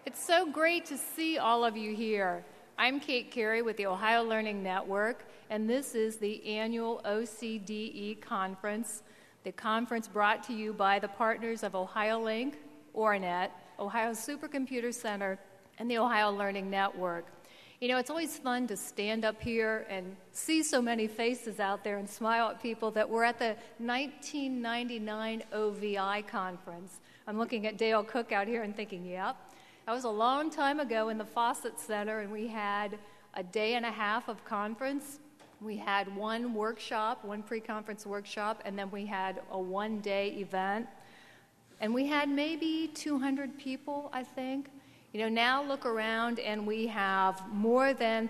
It's so great to see all of you here. I'm Kate Carey with the Ohio Learning Network, and this is the annual OCDE conference. The conference brought to you by the partners of OhioLink, ORNet, Ohio Supercomputer Center, and the Ohio Learning Network. You know, it's always fun to stand up here and see so many faces out there and smile at people that were at the 1999 OVI conference. I'm looking at Dale Cook out here and thinking, yep, that was a long time ago in the Fawcett Center, and we had a day and a half of conference. We had one workshop, one pre-conference workshop, and then we had a one-day event. And we had maybe 200 people, I think. You know, now look around and we have more than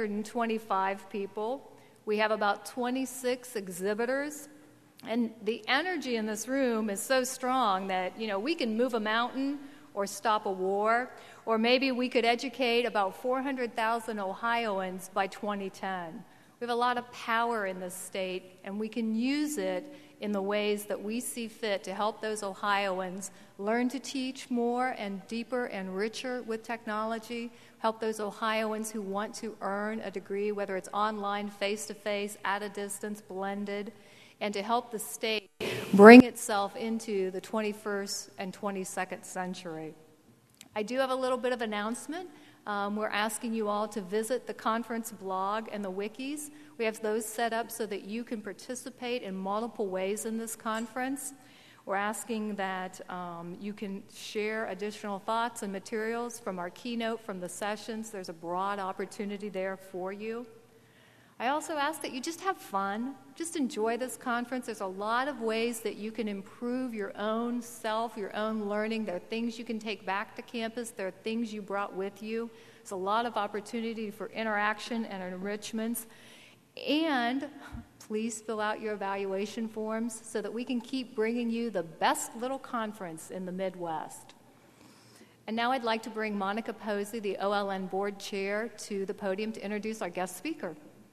325 people. We have about 26 exhibitors. And the energy in this room is so strong that, you know, we can move a mountain or stop a war, or maybe we could educate about 400,000 Ohioans by 2010. We have a lot of power in this state, and we can use it in the ways that we see fit to help those Ohioans learn to teach more and deeper and richer with technology, help those Ohioans who want to earn a degree, whether it's online, face-to-face, at a distance, blended, and to help the state bring itself into the 21st and 22nd century. I do have a little bit of announcement. We're asking you all to visit the conference blog and the wikis. We have those set up so that you can participate in multiple ways in this conference. We're asking that you can share additional thoughts and materials from our keynote, from the sessions. There's a broad opportunity there for you. I also ask that you just have fun, just enjoy this conference. There's a lot of ways that you can improve your own self, your own learning. There are things you can take back to campus. There are things you brought with you. There's a lot of opportunity for interaction and enrichments. And please fill out your evaluation forms so that we can keep bringing you the best little conference in the Midwest. And now I'd like to bring Monica Posey, the OLN board chair, to the podium to introduce our guest speaker.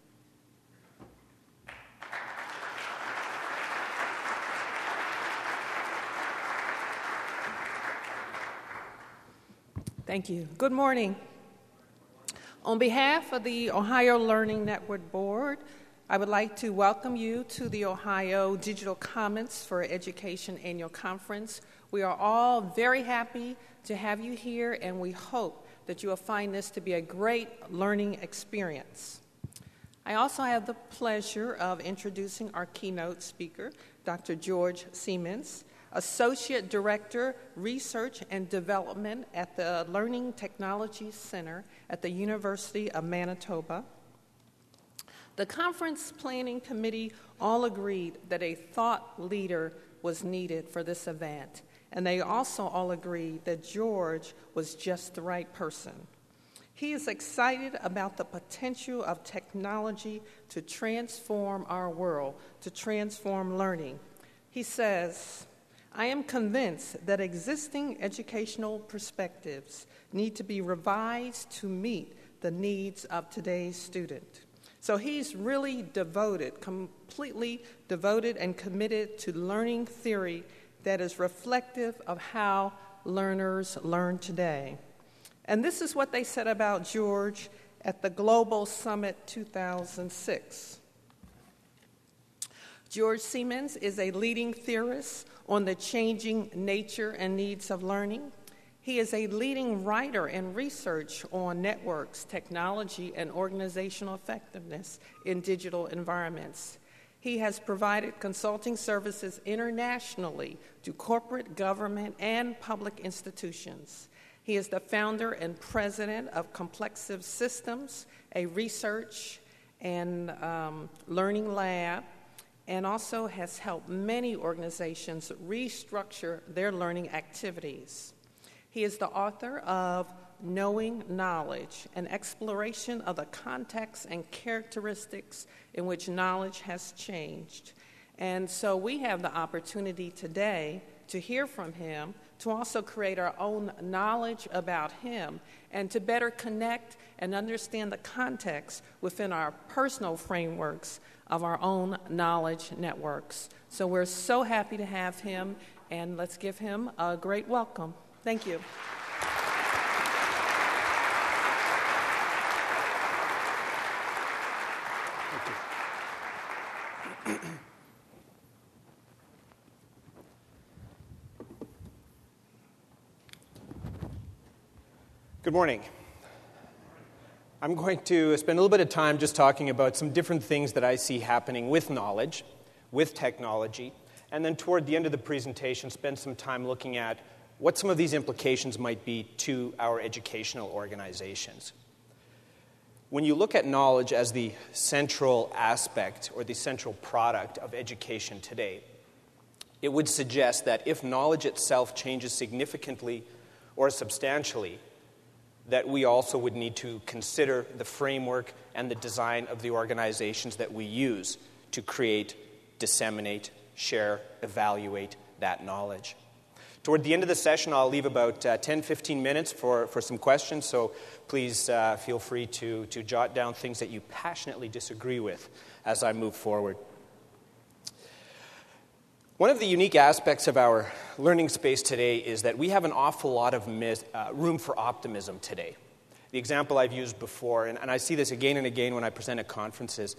Thank you. Good morning. On behalf of the Ohio Learning Network Board, I would like to welcome you to the Ohio Digital Commons for Education Annual Conference. We are all very happy to have you here, and we hope that you will find this to be a great learning experience. I also have the pleasure of introducing our keynote speaker, Dr. George Siemens, Associate Director, Research and Development at the Learning Technology Center at the University of Manitoba. The conference planning committee all agreed that a thought leader was needed for this event, and they also all agreed that George was just the right person. He is excited about the potential of technology to transform our world, to transform learning. He says, I am convinced that existing educational perspectives need to be revised to meet the needs of today's student. So he's really devoted, completely devoted and committed to learning theory that is reflective of how learners learn today. And this is what they said about George at the Global Summit 2006. George Siemens is a leading theorist on the changing nature and needs of learning. He is a leading writer and research on networks, technology, and organizational effectiveness in digital environments. He has provided consulting services internationally to corporate, government, and public institutions. He is the founder and president of Complexive Systems, a research and learning lab, and also has helped many organizations restructure their learning activities. He is the author of Knowing Knowledge, an exploration of the context and characteristics in which knowledge has changed. And so we have the opportunity today to hear from him, to also create our own knowledge about him, and to better connect and understand the context within our personal frameworks of our own knowledge networks. So we're so happy to have him, and let's give him a great welcome. Thank you. Good morning. I'm going to spend a little bit of time just talking about some different things that I see happening with knowledge, with technology, and then toward the end of the presentation, spend some time looking at what some of these implications might be to our educational organizations. When you look at knowledge as the central aspect or the central product of education today, it would suggest that if knowledge itself changes significantly or substantially, that we also would need to consider the framework and the design of the organizations that we use to create, disseminate, share, evaluate that knowledge. Toward the end of the session, I'll leave about 10-15 minutes for some questions, so please feel free to jot down things that you passionately disagree with as I move forward. One of the unique aspects of our learning space today is that we have an awful lot of room for optimism today. The example I've used before, and I see this again and again when I present at conferences,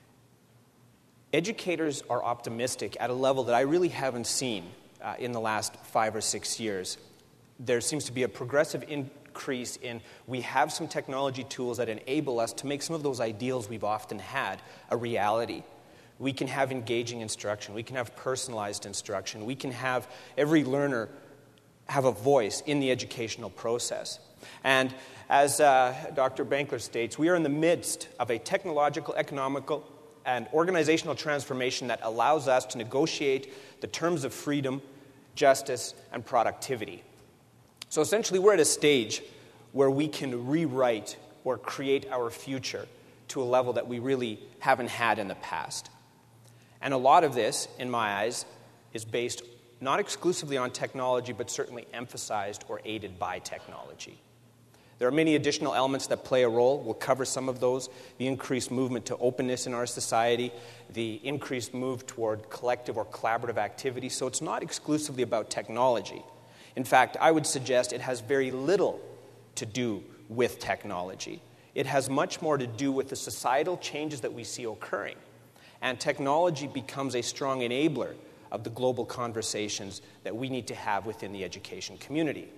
educators are optimistic at a level that I really haven't seen in the last 5 or 6 years. There seems to be a progressive increase in we have some technology tools that enable us to make some of those ideals we've often had a reality. We can have engaging instruction. We can have personalized instruction. We can have every learner have a voice in the educational process. And as Dr. Bankler states, we are in the midst of a technological, economical, and organizational transformation that allows us to negotiate the terms of freedom, justice, and productivity. So essentially, we're at a stage where we can rewrite or create our future to a level that we really haven't had in the past. And a lot of this, in my eyes, is based not exclusively on technology, but certainly emphasized or aided by technology. There are many additional elements that play a role. We'll cover some of those. The increased movement to openness in our society, the increased move toward collective or collaborative activity. So it's not exclusively about technology. In fact, I would suggest it has very little to do with technology. It has much more to do with the societal changes that we see occurring. And technology becomes a strong enabler of the global conversations that we need to have within the education community.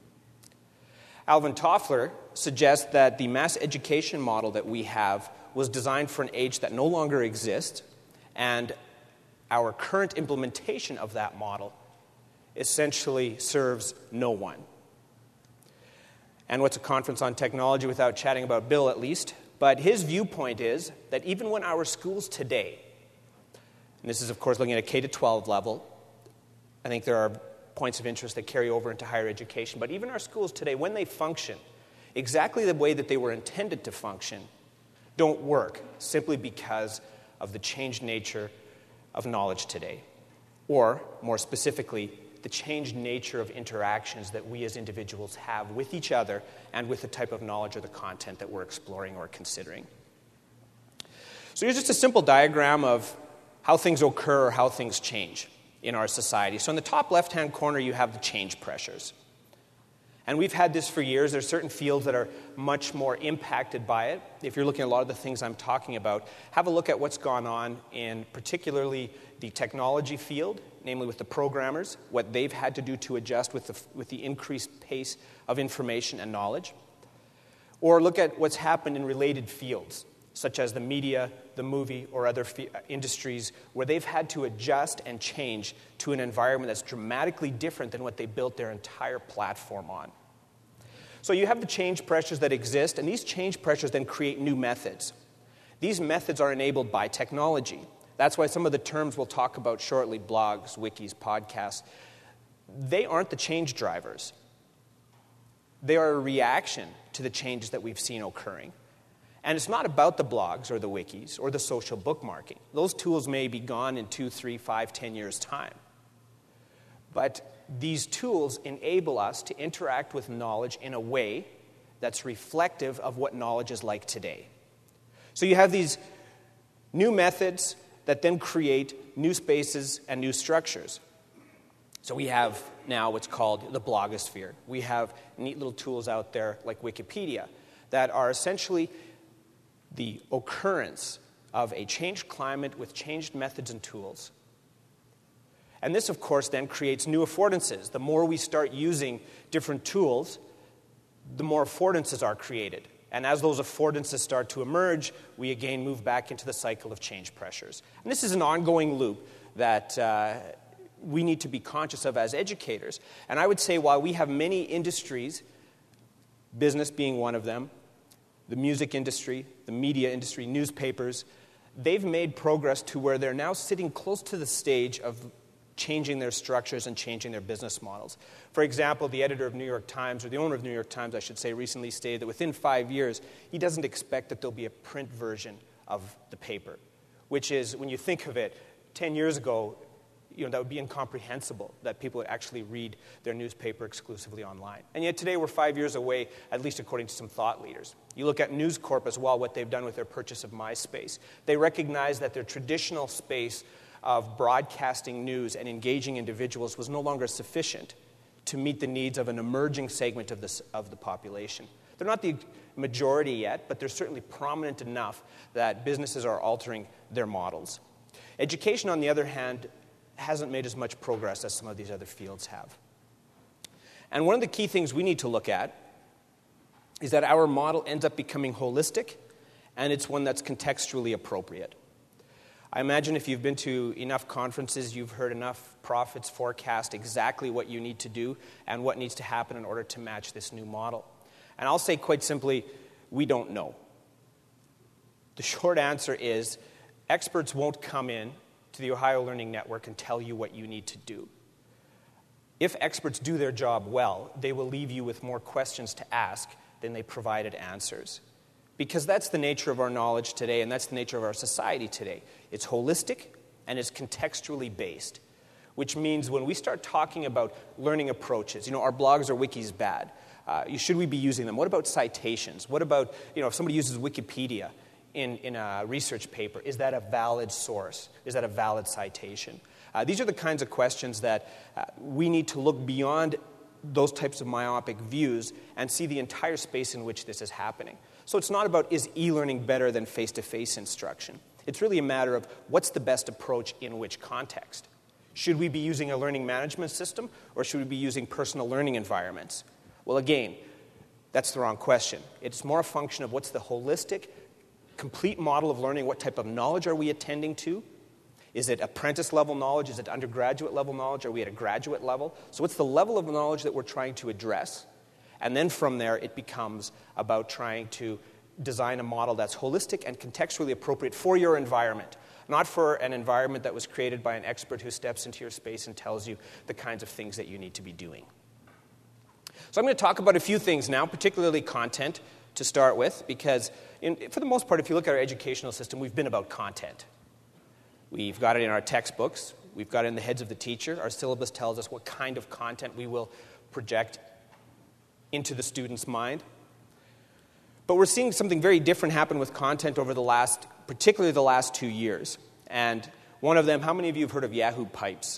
Alvin Toffler suggests that the mass education model that we have was designed for an age that no longer exists, and our current implementation of that model essentially serves no one. And what's a conference on technology without chatting about Bill, at least? But his viewpoint is that even when our schools today, and this is, of course, looking at a K-12 level, I think there are points of interest that carry over into higher education, but even our schools today, when they function exactly the way that they were intended to function, don't work simply because of the changed nature of knowledge today. Or, more specifically, the changed nature of interactions that we as individuals have with each other and with the type of knowledge or the content that we're exploring or considering. So here's just a simple diagram of how things occur or how things change in our society. So in the top left-hand corner, you have the change pressures. And we've had this for years. There's certain fields that are much more impacted by it. If you're looking at a lot of the things I'm talking about, have a look at what's gone on in particularly the technology field, namely with the programmers, what they've had to do to adjust with the increased pace of information and knowledge. Or look at what's happened in related fields, such as the media, the movie, or other industries where they've had to adjust and change to an environment that's dramatically different than what they built their entire platform on. So you have the change pressures that exist, and these change pressures then create new methods. These methods are enabled by technology. That's why some of the terms we'll talk about shortly, blogs, wikis, podcasts, they aren't the change drivers. They are a reaction to the changes that we've seen occurring. And it's not about the blogs or the wikis or the social bookmarking. Those tools may be gone in 2, 3, 5, 10 years' time. But these tools enable us to interact with knowledge in a way that's reflective of what knowledge is like today. So you have these new methods that then create new spaces and new structures. So we have now what's called the blogosphere. We have neat little tools out there like Wikipedia that are essentially the occurrence of a changed climate with changed methods and tools. And this, of course, then creates new affordances. The more we start using different tools, the more affordances are created. And as those affordances start to emerge, we again move back into the cycle of change pressures. And this is an ongoing loop that we need to be conscious of as educators. And I would say while we have many industries, business being one of them, the music industry, the media industry, newspapers, they've made progress to where they're now sitting close to the stage of changing their structures and changing their business models. For example, the editor of New York Times, or the owner of New York Times, I should say, recently stated that within 5 years, he doesn't expect that there'll be a print version of the paper, which is, when you think of it, 10 years ago, that would be incomprehensible that people would actually read their newspaper exclusively online. And yet today we're 5 years away, at least according to some thought leaders. You look at News Corp as well, what they've done with their purchase of MySpace. They recognize that their traditional space of broadcasting news and engaging individuals was no longer sufficient to meet the needs of an emerging segment of the population. They're not the majority yet, but they're certainly prominent enough that businesses are altering their models. Education, on the other hand, hasn't made as much progress as some of these other fields have. And one of the key things we need to look at is that our model ends up becoming holistic, and it's one that's contextually appropriate. I imagine if you've been to enough conferences, you've heard enough prophets forecast exactly what you need to do and what needs to happen in order to match this new model. And I'll say quite simply, we don't know. The short answer is experts won't come in to the Ohio Learning Network and tell you what you need to do. If experts do their job well, they will leave you with more questions to ask than they provided answers. Because that's the nature of our knowledge today, and that's the nature of our society today. It's holistic, and it's contextually based, which means when we start talking about learning approaches, our blogs or wikis bad. Should we be using them? What about citations? What about, if somebody uses Wikipedia in a research paper, is that a valid source? Is that a valid citation? These are the kinds of questions that we need to look beyond those types of myopic views and see the entire space in which this is happening. So it's not about, is e-learning better than face-to-face instruction? It's really a matter of what's the best approach in which context. Should we be using a learning management system, or should we be using personal learning environments? Well, again, that's the wrong question. It's more a function of what's the holistic, complete model of learning. What type of knowledge are we attending to? Is it apprentice-level knowledge? Is it undergraduate-level knowledge? Are we at a graduate level? So what's the level of knowledge that we're trying to address? And then from there, it becomes about trying to design a model that's holistic and contextually appropriate for your environment, not for an environment that was created by an expert who steps into your space and tells you the kinds of things that you need to be doing. So I'm going to talk about a few things now, particularly content, to start with, because for the most part, if you look at our educational system, we've been about content. We've got it in our textbooks. We've got it in the heads of the teacher. Our syllabus tells us what kind of content we will project into the student's mind. But we're seeing something very different happen with content over particularly the last 2 years. And one of them, how many of you have heard of Yahoo Pipes?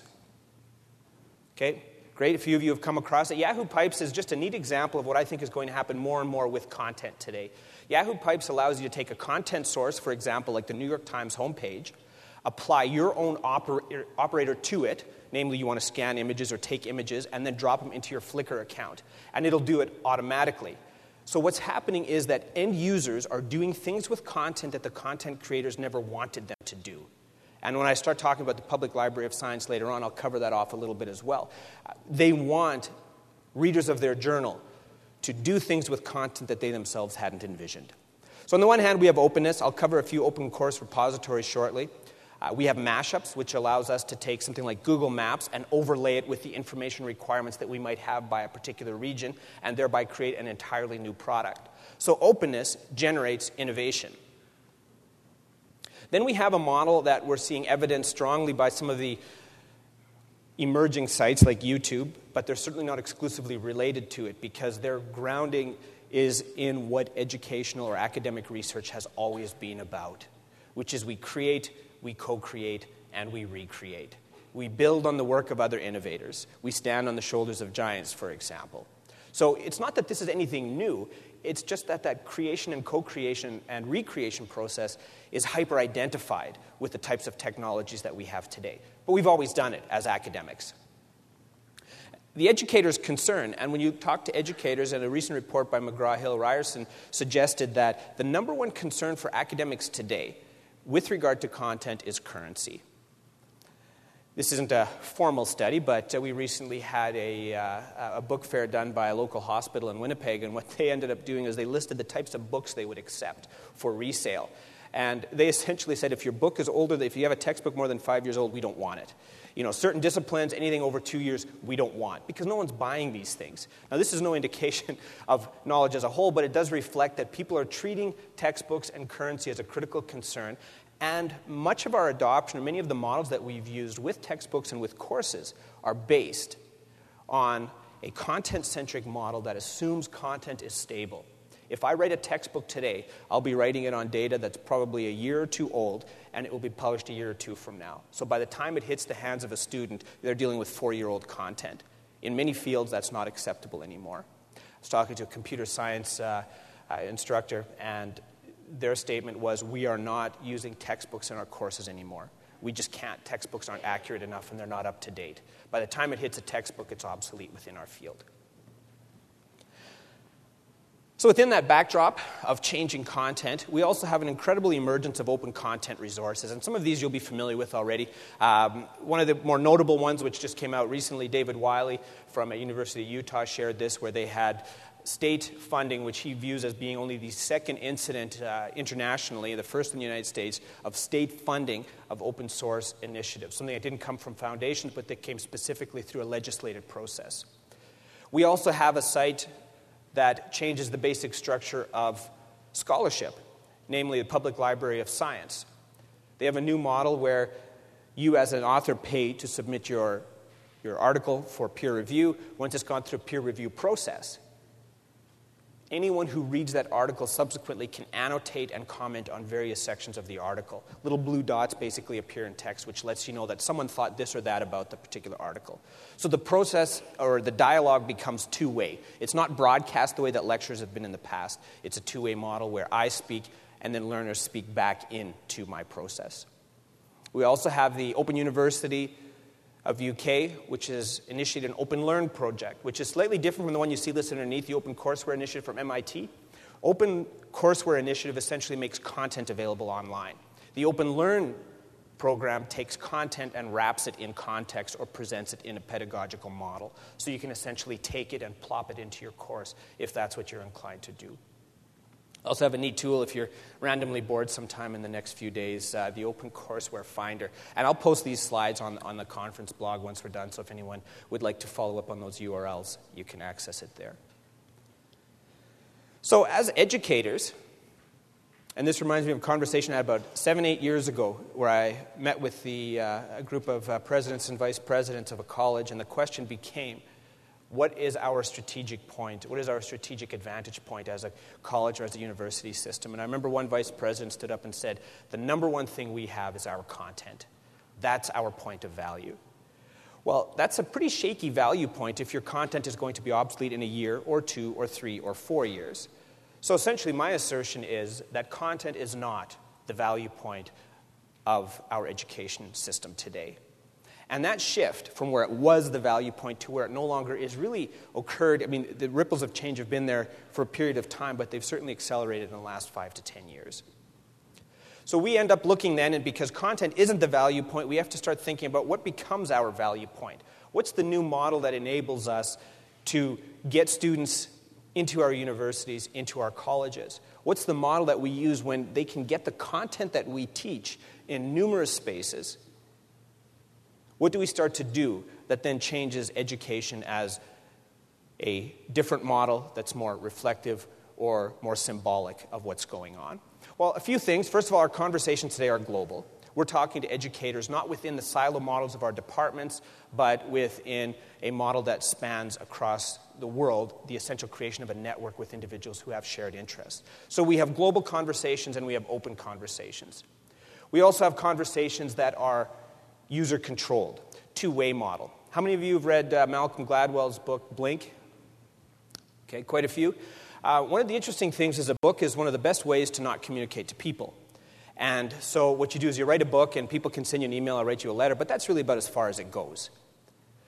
Okay, great. A few of you have come across it. Yahoo Pipes is just a neat example of what I think is going to happen more and more with content today. Yahoo Pipes allows you to take a content source, for example, like the New York Times homepage, apply your own operator to it, namely you want to scan images or take images, and then drop them into your Flickr account. And it'll do it automatically. So what's happening is that end users are doing things with content that the content creators never wanted them to do. And when I start talking about the Public Library of Science later on, I'll cover that off a little bit as well. They want readers of their journal to do things with content that they themselves hadn't envisioned. So on the one hand, we have openness. I'll cover a few open course repositories shortly. We have mashups, which allows us to take something like Google Maps and overlay it with the information requirements that we might have by a particular region, and thereby create an entirely new product. So openness generates innovation. Then we have a model that we're seeing evidenced strongly by some of the emerging sites like YouTube, but they're certainly not exclusively related to it because their grounding is in what educational or academic research has always been about, which is we create, we co-create, and we recreate. We build on the work of other innovators. We stand on the shoulders of giants, for example. So it's not that this is anything new. It's just that creation and co-creation and recreation process is hyper-identified with the types of technologies that we have today. But we've always done it as academics. the educator's concern, and when you talk to educators, and a recent report by McGraw-Hill Ryerson suggested that the number one concern for academics today with regard to content is currency. This isn't a formal study, but we recently had a book fair done by a local hospital in Winnipeg, and what they ended up doing is they listed the types of books they would accept for resale. And they essentially said, if your book is older, if you have a textbook more than 5 years old, we don't want it. Certain disciplines, anything over 2 years, we don't want, because no one's buying these things. Now, this is no indication of knowledge as a whole, but it does reflect that people are treating textbooks and currency as a critical concern. And much of our adoption, many of the models that we've used with textbooks and with courses are based on a content-centric model that assumes content is stable. If I write a textbook today, I'll be writing it on data that's probably a year or two old, and it will be published a year or two from now. So by the time it hits the hands of a student, they're dealing with 4-year-old content. In many fields, that's not acceptable anymore. I was talking to a computer science instructor, and their statement was, we are not using textbooks in our courses anymore. We just can't. Textbooks aren't accurate enough, and they're not up to date. By the time it hits a textbook, it's obsolete within our field. So within that backdrop of changing content, we also have an incredible emergence of open content resources, and some of these you'll be familiar with already. One of the more notable ones, which just came out recently, David Wiley from University of Utah shared this, where they had state funding, which he views as being only the second incident internationally, the first in the United States, of state funding of open source initiatives, something that didn't come from foundations, but that came specifically through a legislative process. We also have a site that changes the basic structure of scholarship, namely the Public Library of Science. They have a new model where you as an author pay to submit your article for peer review. Once it's gone through a peer review process, anyone who reads that article subsequently can annotate and comment on various sections of the article. Little blue dots basically appear in text, which lets you know that someone thought this or that about the particular article. So the process or the dialogue becomes two-way. It's not broadcast the way that lectures have been in the past. It's a two-way model where I speak and then learners speak back into my process. We also have the Open University of UK, which has initiated an Open Learn project, which is slightly different from the one you see listed underneath, the Open Courseware Initiative from MIT. Open Courseware Initiative essentially makes content available online. The Open Learn program takes content and wraps it in context or presents it in a pedagogical model. So you can essentially take it and plop it into your course if that's what you're inclined to do. I also have a neat tool if you're randomly bored sometime in the next few days, the Open Courseware Finder. And I'll post these slides on the conference blog once we're done, so if anyone would like to follow up on those URLs, you can access it there. So as educators, and this reminds me of a conversation I had about 7-8 years ago where I met with a group of presidents and vice presidents of a college, and the question became, what is our strategic point? What is our strategic advantage point as a college or as a university system? And I remember one vice president stood up and said, the number one thing we have is our content. That's our point of value. Well, that's a pretty shaky value point if your content is going to be obsolete in a year or 2 or 3 or 4 years. So essentially my assertion is that content is not the value point of our education system today. And that shift from where it was the value point to where it no longer is really occurred. I mean, the ripples of change have been there for a period of time, but they've certainly accelerated in the last 5 to 10 years. So we end up looking then, and because content isn't the value point, we have to start thinking about what becomes our value point. What's the new model that enables us to get students into our universities, into our colleges? What's the model that we use when they can get the content that we teach in numerous spaces? What do we start to do that then changes education as a different model that's more reflective or more symbolic of what's going on? Well, a few things. First of all, our conversations today are global. We're talking to educators not within the silo models of our departments, but within a model that spans across the world, the essential creation of a network with individuals who have shared interests. So we have global conversations and we have open conversations. We also have conversations that are user-controlled, two-way model. How many of you have read Malcolm Gladwell's book, Blink? Okay, quite a few. One of the interesting things is a book is one of the best ways to not communicate to people. And so what you do is you write a book and people can send you an email or write you a letter, but that's really about as far as it goes.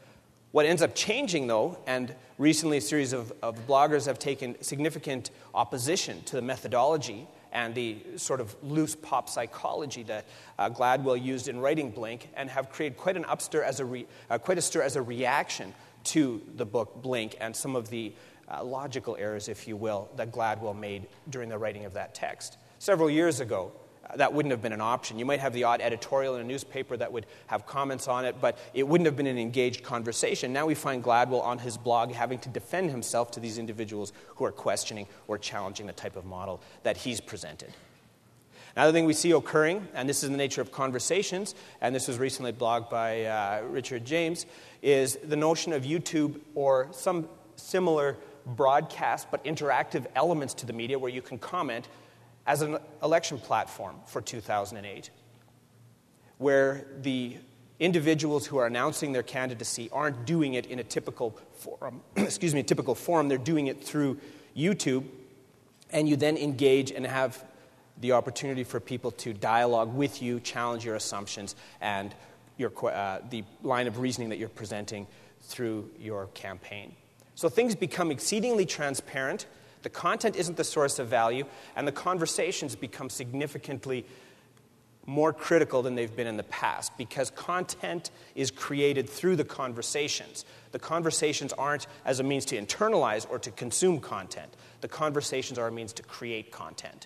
What ends up changing, though, and recently a series of bloggers have taken significant opposition to the methodology and the sort of loose pop psychology that Gladwell used in writing Blink, and have created quite a stir as a reaction to the book Blink and some of the logical errors, if you will, that Gladwell made during the writing of that text. Several years ago, that wouldn't have been an option. You might have the odd editorial in a newspaper that would have comments on it, but it wouldn't have been an engaged conversation. Now we find Gladwell on his blog having to defend himself to these individuals who are questioning or challenging the type of model that he's presented. Another thing we see occurring, and this is in the nature of conversations, and this was recently blogged by Richard James, is the notion of YouTube or some similar broadcast but interactive elements to the media where you can comment as an election platform for 2008, where the individuals who are announcing their candidacy aren't doing it in a typical forum, typical forum. They're doing it through YouTube, and you then engage and have the opportunity for people to dialogue with you, challenge your assumptions, and the line of reasoning that you're presenting through your campaign. So things become exceedingly transparent. The content isn't the source of value, and the conversations become significantly more critical than they've been in the past, because content is created through the conversations. The conversations aren't as a means to internalize or to consume content. The conversations are a means to create content.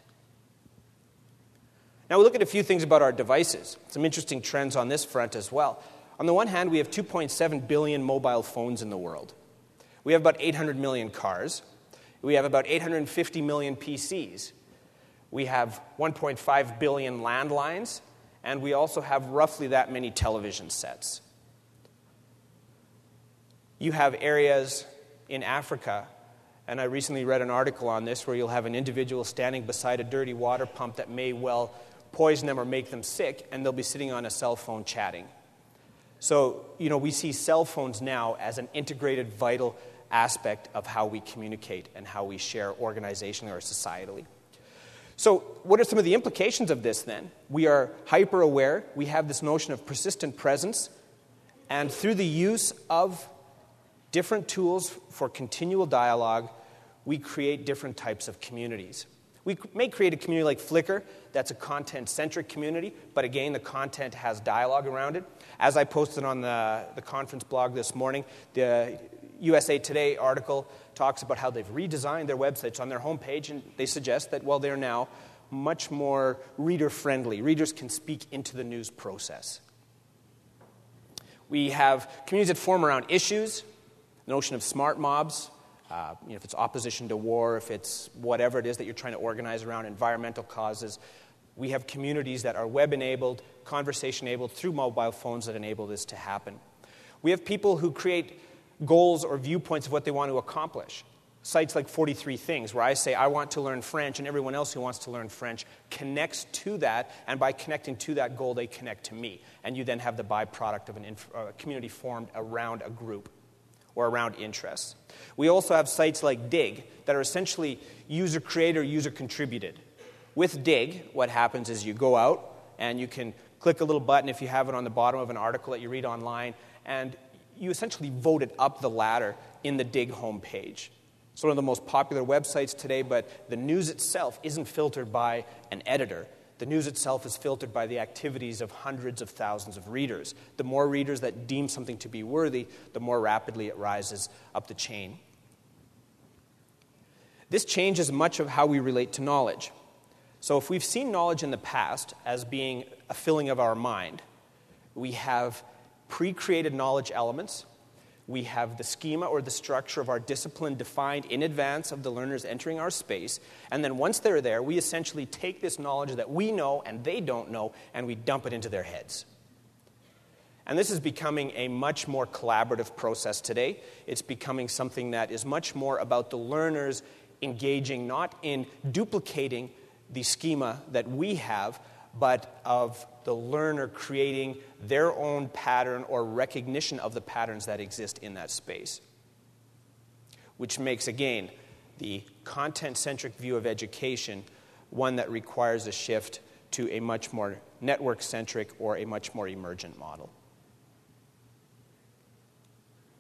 Now we look at a few things about our devices. Some interesting trends on this front as well. On the one hand, we have 2.7 billion mobile phones in the world. We have about 800 million cars. We have about 850 million PCs. We have 1.5 billion landlines, and we also have roughly that many television sets. You have areas in Africa, and I recently read an article on this, where you'll have an individual standing beside a dirty water pump that may well poison them or make them sick, and they'll be sitting on a cell phone chatting. So, we see cell phones now as an integrated, vital aspect of how we communicate and how we share organizationally or societally. So what are some of the implications of this then? We are hyper-aware. We have this notion of persistent presence. And through the use of different tools for continual dialogue, we create different types of communities. We may create a community like Flickr that's a content-centric community, but again, the content has dialogue around it. As I posted on the conference blog this morning, the USA Today article talks about how they've redesigned their websites on their homepage, and they suggest that, they're now much more reader-friendly. Readers can speak into the news process. We have communities that form around issues, the notion of smart mobs, if it's opposition to war, if it's whatever it is that you're trying to organize around environmental causes. We have communities that are web-enabled, conversation-enabled through mobile phones that enable this to happen. We have people who create goals or viewpoints of what they want to accomplish. Sites like 43 Things, where I say I want to learn French, and everyone else who wants to learn French connects to that, and by connecting to that goal, they connect to me. And you then have the byproduct of a community formed around a group or around interests. We also have sites like Dig that are essentially user-created, user-contributed. With Dig, what happens is you go out, and you can click a little button if you have it on the bottom of an article that you read online, and you essentially voted up the ladder in the Dig homepage. It's one of the most popular websites today, but the news itself isn't filtered by an editor. The news itself is filtered by the activities of hundreds of thousands of readers. The more readers that deem something to be worthy, the more rapidly it rises up the chain. This changes much of how we relate to knowledge. So if we've seen knowledge in the past as being a filling of our mind, we have pre-created knowledge elements. We have the schema or the structure of our discipline defined in advance of the learners entering our space. And then once they're there, we essentially take this knowledge that we know and they don't know, and we dump it into their heads. And this is becoming a much more collaborative process today. It's becoming something that is much more about the learners engaging not in duplicating the schema that we have, but of the learner creating their own pattern or recognition of the patterns that exist in that space. Which makes, again, the content-centric view of education one that requires a shift to a much more network-centric or a much more emergent model.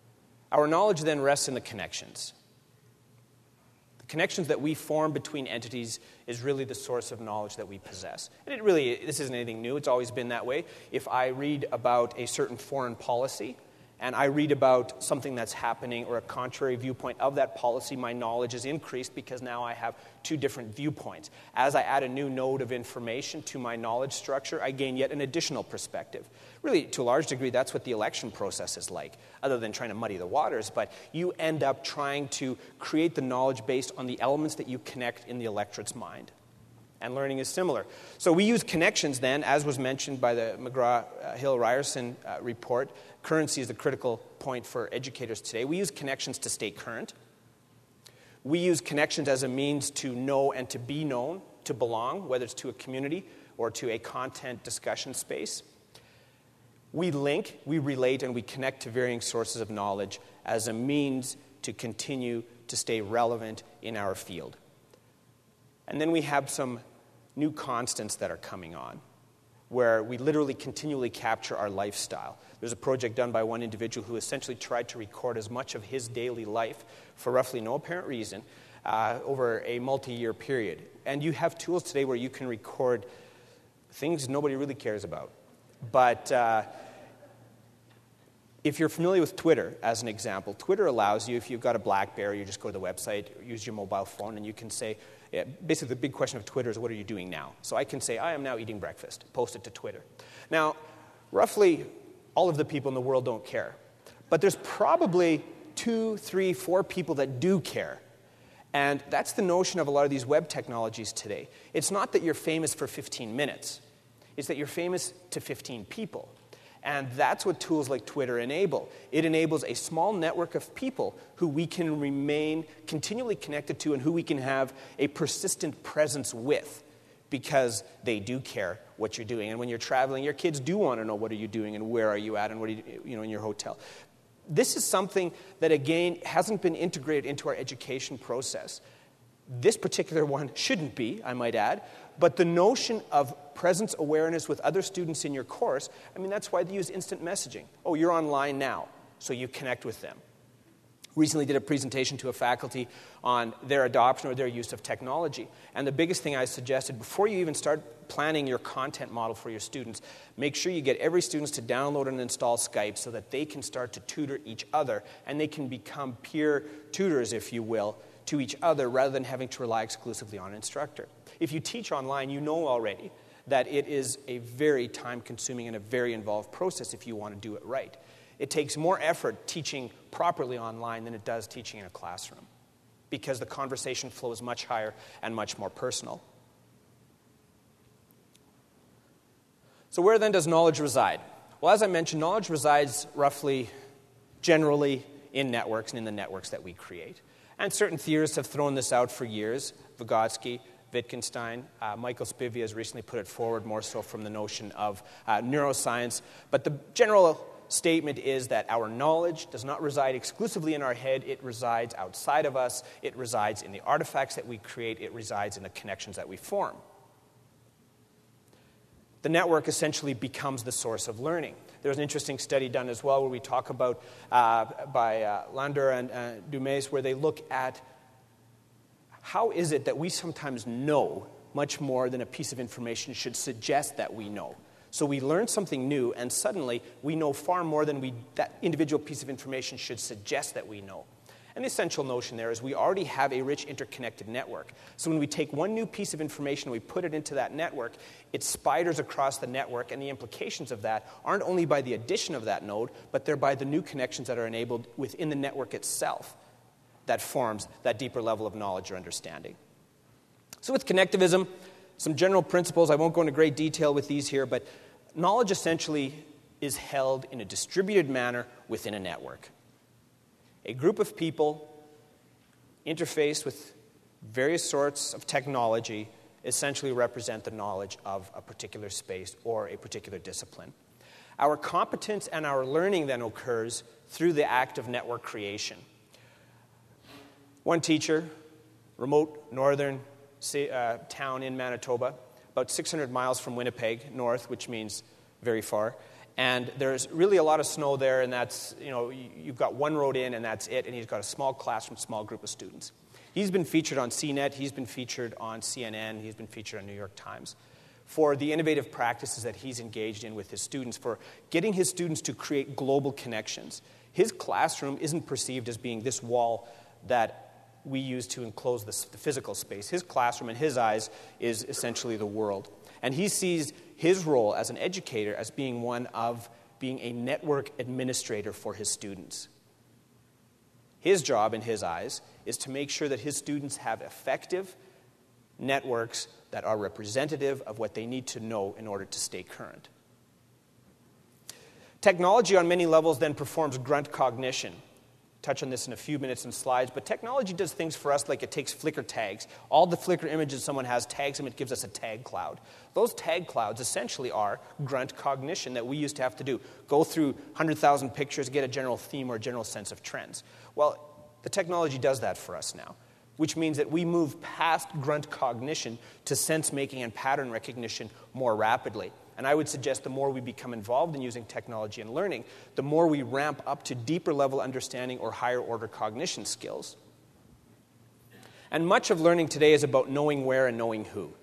Our knowledge then rests in the connections. The connections that we form between entities is really the source of knowledge that we possess. And this isn't anything new. It's always been that way. If I read about a certain foreign policy, and I read about something that's happening or a contrary viewpoint of that policy, my knowledge is increased because now I have two different viewpoints. As I add a new node of information to my knowledge structure, I gain yet an additional perspective. Really, to a large degree, that's what the election process is like, other than trying to muddy the waters. But you end up trying to create the knowledge based on the elements that you connect in the electorate's mind. And learning is similar. So we use connections then, as was mentioned by the McGraw-Hill-Ryerson report. Currency is the critical point for educators today. We use connections to stay current. We use connections as a means to know and to be known, to belong, whether it's to a community or to a content discussion space. We link, we relate, and we connect to varying sources of knowledge as a means to continue to stay relevant in our field. And then we have some new constants that are coming on, where we literally continually capture our lifestyle. There's a project done by one individual who essentially tried to record as much of his daily life for roughly no apparent reason over a multi-year period. And you have tools today where you can record things nobody really cares about. But if you're familiar with Twitter, as an example, Twitter allows you, if you've got a BlackBerry, you just go to the website, use your mobile phone, and you can say, basically the big question of Twitter is, what are you doing now? So I can say, I am now eating breakfast, post it to Twitter. Now, roughly all of the people in the world don't care. But there's probably 2, 3, 4 people that do care. And that's the notion of a lot of these web technologies today. It's not that you're famous for 15 minutes. It's that you're famous to 15 people. And that's what tools like Twitter enable. It enables a small network of people who we can remain continually connected to and who we can have a persistent presence with because they do care what you're doing. And when you're traveling, your kids do want to know what are you doing and where are you at and what are you in your hotel. This is something that, again, hasn't been integrated into our education process. This particular one shouldn't be, I might add, but the notion of presence awareness with other students in your course, I mean, that's why they use instant messaging. Oh, you're online now, so you connect with them. Recently did a presentation to a faculty on their adoption or their use of technology. And the biggest thing I suggested, before you even start planning your content model for your students, make sure you get every student to download and install Skype so that they can start to tutor each other and they can become peer tutors, if you will, to each other rather than having to rely exclusively on an instructor. If you teach online, you know already that it is a very time-consuming and a very involved process if you want to do it right. It takes more effort teaching properly online than it does teaching in a classroom because the conversation flow is much higher and much more personal. So where then does knowledge reside? Well, as I mentioned, knowledge resides roughly, generally, in networks and in the networks that we create. And certain theorists have thrown this out for years. Vygotsky, Wittgenstein, Michael Spivey has recently put it forward more so from the notion of neuroscience. But the general statement is that our knowledge does not reside exclusively in our head. It resides outside of us. It resides in the artifacts that we create. It resides in the connections that we form. The network essentially becomes the source of learning. There's an interesting study done as well where we talk about, by Lander and Dumas, where they look at how is it that we sometimes know much more than a piece of information should suggest that we know. So we learn something new, and suddenly we know far more than that individual piece of information should suggest that we know. And the essential notion there is we already have a rich interconnected network. So when we take one new piece of information and we put it into that network, it spiders across the network, and the implications of that aren't only by the addition of that node, but they're by the new connections that are enabled within the network itself that forms that deeper level of knowledge or understanding. So with connectivism, some general principles, I won't go into great detail with these here, but knowledge essentially is held in a distributed manner within a network. A group of people interfaced with various sorts of technology essentially represent the knowledge of a particular space or a particular discipline. Our competence and our learning then occurs through the act of network creation. One teacher, remote northern town in Manitoba, about 600 miles from Winnipeg, north, which means very far, And there's really a lot of snow there, and that's, you've got one road in, and that's it, and he's got a small classroom, small group of students. He's been featured on CNET, he's been featured on CNN, he's been featured on New York Times for the innovative practices that he's engaged in with his students, for getting his students to create global connections. His classroom isn't perceived as being this wall that we use to enclose the physical space. His classroom, in his eyes, is essentially the world. And he sees his role as an educator as being one of being a network administrator for his students. His job, in his eyes, is to make sure that his students have effective networks that are representative of what they need to know in order to stay current. Technology on many levels then performs grunt cognition. Touch on this in a few minutes in slides, but technology does things for us like it takes Flickr tags. All the Flickr images someone has, tags them, it gives us a tag cloud. Those tag clouds essentially are grunt cognition that we used to have to do. Go through 100,000 pictures, get a general theme or a general sense of trends. Well, the technology does that for us now, which means that we move past grunt cognition to sense-making and pattern recognition more rapidly. And I would suggest the more we become involved in using technology and learning, the more we ramp up to deeper level understanding or higher order cognition skills. And much of learning today is about knowing where and knowing who.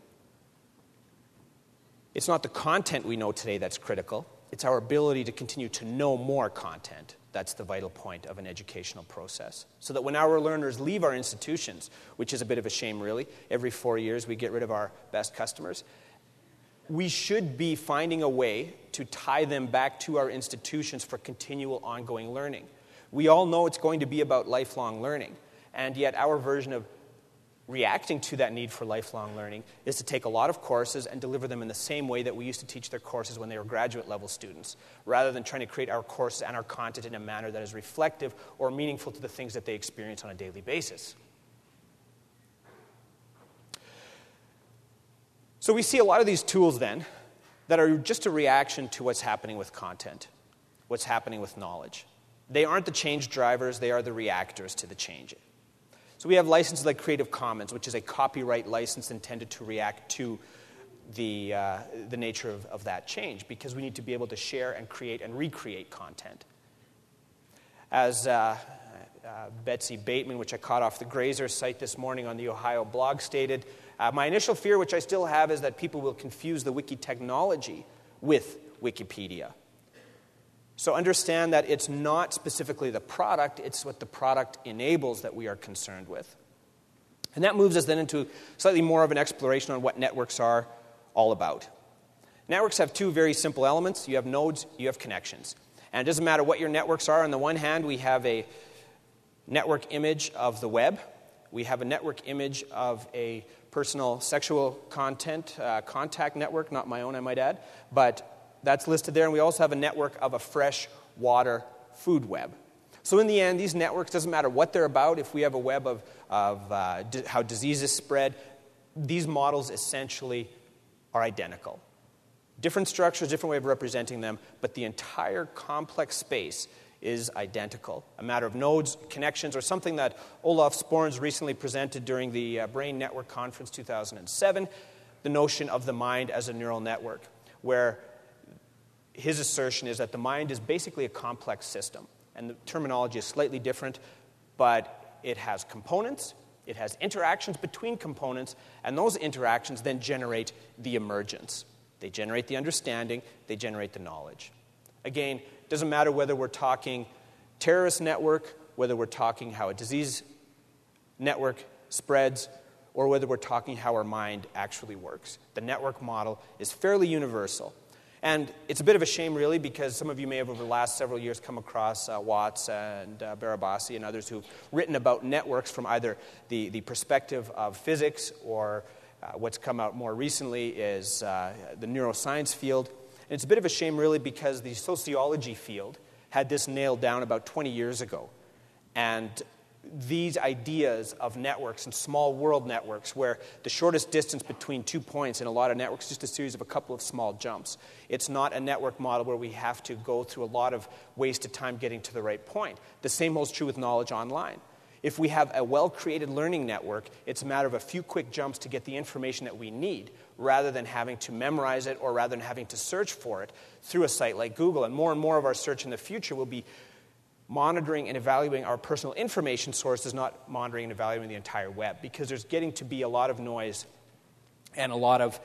It's not the content we know today that's critical. It's our ability to continue to know more content. That's the vital point of an educational process. So that when our learners leave our institutions, which is a bit of a shame really, every 4 years we get rid of our best customers, we should be finding a way to tie them back to our institutions for continual ongoing learning. We all know it's going to be about lifelong learning, and yet our version of reacting to that need for lifelong learning is to take a lot of courses and deliver them in the same way that we used to teach their courses when they were graduate-level students, rather than trying to create our courses and our content in a manner that is reflective or meaningful to the things that they experience on a daily basis. So we see a lot of these tools then that are just a reaction to what's happening with content, what's happening with knowledge. They aren't the change drivers, they are the reactors to the change. So we have licenses like Creative Commons, which is a copyright license intended to react to the nature of that change, because we need to be able to share and create and recreate content. As Betsy Bateman, which I caught off the Grazer site this morning on the Ohio blog, stated, my initial fear, which I still have, is that people will confuse the wiki technology with Wikipedia. So understand that it's not specifically the product, it's what the product enables that we are concerned with. And that moves us then into slightly more of an exploration on what networks are all about. Networks have two very simple elements. You have nodes, you have connections. And it doesn't matter what your networks are. On the one hand, we have a network image of the web. We have a network image of a personal sexual content contact network, not my own, I might add, but that's listed there. And we also have a network of a fresh water food web. So in the end, these networks, doesn't matter what they're about. If we have a web of how diseases spread, these models essentially are identical. Different structures, different way of representing them, but the entire complex space is identical. A matter of nodes, connections, or something that Olaf Sporns recently presented during the Brain Network Conference 2007, the notion of the mind as a neural network, where his assertion is that the mind is basically a complex system. And the terminology is slightly different, but it has components, it has interactions between components, and those interactions then generate the emergence. They generate the understanding, they generate the knowledge. Again, it doesn't matter whether we're talking terrorist network, whether we're talking how a disease network spreads, or whether we're talking how our mind actually works. The network model is fairly universal. And it's a bit of a shame, really, because some of you may have, over the last several years, come across Watts and Barabasi and others who've written about networks from either the perspective of physics or what's come out more recently is the neuroscience field. And it's a bit of a shame, really, because the sociology field had this nailed down about 20 years ago. And these ideas of networks and small world networks, where the shortest distance between 2 points in a lot of networks is just a series of a couple of small jumps. It's not a network model where we have to go through a lot of wasted time getting to the right point. The same holds true with knowledge online. If we have a well-created learning network, it's a matter of a few quick jumps to get the information that we need, rather than having to memorize it or rather than having to search for it through a site like Google. And more of our search in the future will be monitoring and evaluating our personal information sources, not monitoring and evaluating the entire web, because there's getting to be a lot of noise and a lot of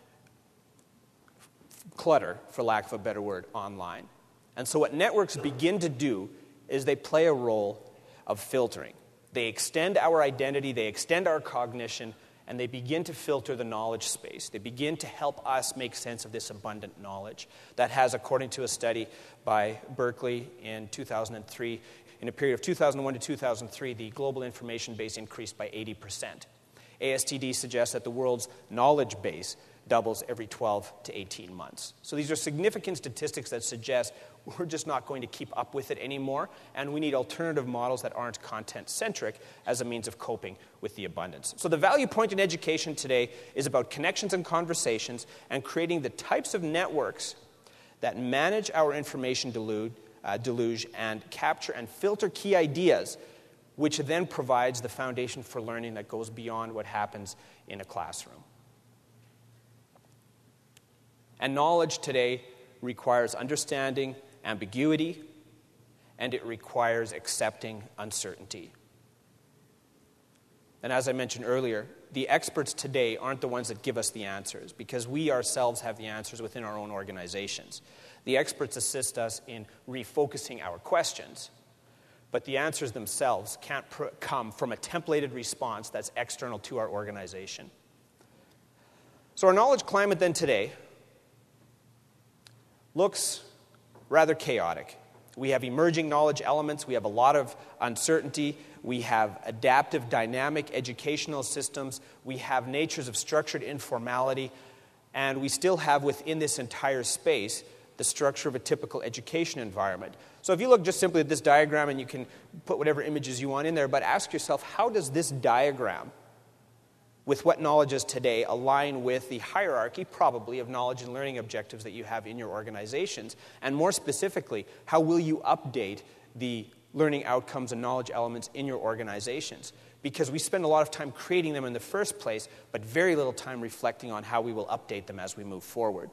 clutter, for lack of a better word, online. And so what networks begin to do is they play a role of filtering. They extend our identity, they extend our cognition, and they begin to filter the knowledge space. They begin to help us make sense of this abundant knowledge that has, according to a study by Berkeley in 2003, in a period of 2001 to 2003, the global information base increased by 80%. ASTD suggests that the world's knowledge base doubles every 12 to 18 months. So these are significant statistics that suggest we're just not going to keep up with it anymore, and we need alternative models that aren't content-centric as a means of coping with the abundance. So the value point in education today is about connections and conversations and creating the types of networks that manage our information deluge and capture and filter key ideas, which then provides the foundation for learning that goes beyond what happens in a classroom. And knowledge today requires understanding ambiguity, and it requires accepting uncertainty. And as I mentioned earlier, the experts today aren't the ones that give us the answers, because we ourselves have the answers within our own organizations. The experts assist us in refocusing our questions, but the answers themselves can't come from a templated response that's external to our organization. So our knowledge climate then today looks rather chaotic. We have emerging knowledge elements, we have a lot of uncertainty, we have adaptive, dynamic educational systems, we have natures of structured informality, and we still have within this entire space the structure of a typical education environment. So if you look just simply at this diagram, and you can put whatever images you want in there, but ask yourself, how does this diagram, with what knowledge is today, align with the hierarchy, probably, of knowledge and learning objectives that you have in your organizations? And more specifically, how will you update the learning outcomes and knowledge elements in your organizations? Because we spend a lot of time creating them in the first place, but very little time reflecting on how we will update them as we move forward.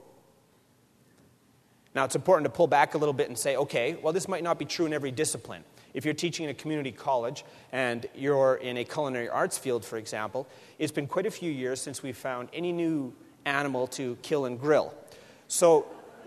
Now, it's important to pull back a little bit and say, okay, well, this might not be true in every discipline. If you're teaching in a community college and you're in a culinary arts field, for example, it's been quite a few years since we've found any new animal to kill and grill. So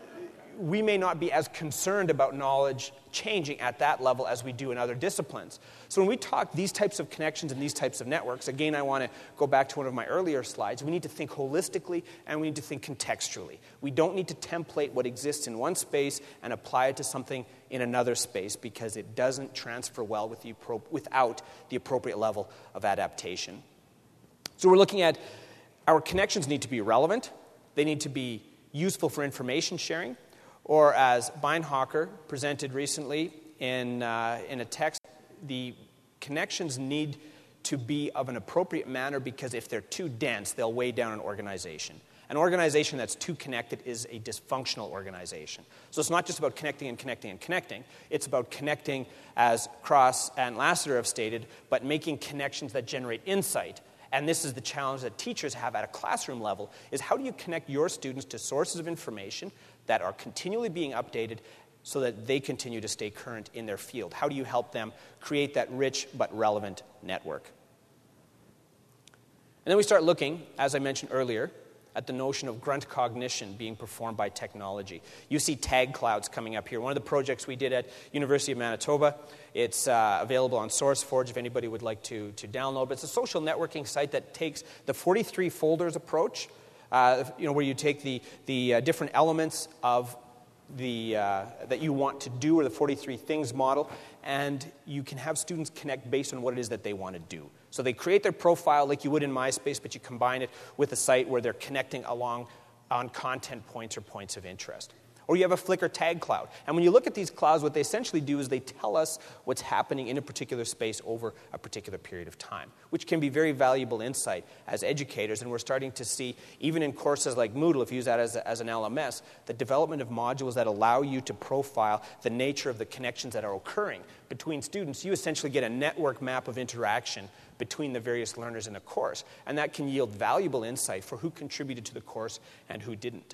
we may not be as concerned about knowledge changing at that level as we do in other disciplines. So when we talk these types of connections and these types of networks, again, I want to go back to one of my earlier slides. We need to think holistically and we need to think contextually. We don't need to template what exists in one space and apply it to something in another space, because it doesn't transfer well without the appropriate level of adaptation. So we're looking at our connections need to be relevant. They need to be useful for information sharing. Or as Beinhocker presented recently in a text, the connections need to be of an appropriate manner, because if they're too dense, they'll weigh down an organization. An organization that's too connected is a dysfunctional organization. So it's not just about connecting and connecting and connecting. It's about connecting, as Cross and Lassiter have stated, but making connections that generate insight. And this is the challenge that teachers have at a classroom level, is how do you connect your students to sources of information that are continually being updated so that they continue to stay current in their field? How do you help them create that rich but relevant network? And then we start looking, as I mentioned earlier, at the notion of grunt cognition being performed by technology. You see tag clouds coming up here. One of the projects we did at University of Manitoba, it's available on SourceForge if anybody would like to download. But it's a social networking site that takes the 43 folders approach, where you take the different elements of that you want to do, or the 43 things model, and you can have students connect based on what it is that they want to do. So they create their profile like you would in MySpace, but you combine it with a site where they're connecting along on content points or points of interest. Or you have a Flickr tag cloud. And when you look at these clouds, what they essentially do is they tell us what's happening in a particular space over a particular period of time, which can be very valuable insight as educators. And we're starting to see, even in courses like Moodle, if you use that as an LMS, the development of modules that allow you to profile the nature of the connections that are occurring between students. You essentially get a network map of interaction between the various learners in a course. And that can yield valuable insight for who contributed to the course and who didn't.